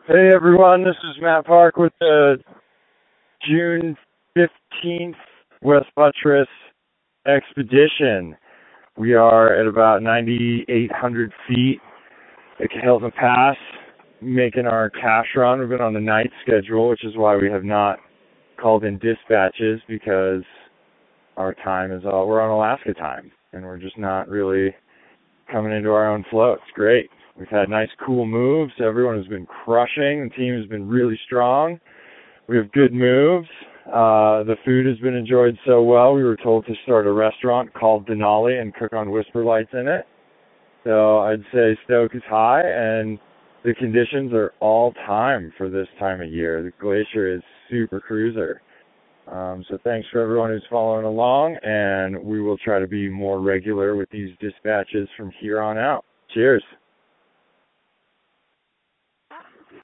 Hey everyone, this is Matt Park with the June 15th West Buttress Expedition. We are at about 9,800 feet at Hilton Pass, making our cash run. We've been on the night schedule, which is why we have not called in dispatches, because our time is we're on Alaska time, and we're just not really coming into our own flow. It's great. We've had nice, cool moves. Everyone has been crushing. The team has been really strong. We have good moves. The food has been enjoyed so well. We were told to start a restaurant called Denali and cook on Whisper Lights in it. So I'd say stoke is high, and the conditions are all time for this time of year. The glacier is super cruiser. So thanks for everyone who's following along, and we will try to be more regular with these dispatches from here on out. Cheers.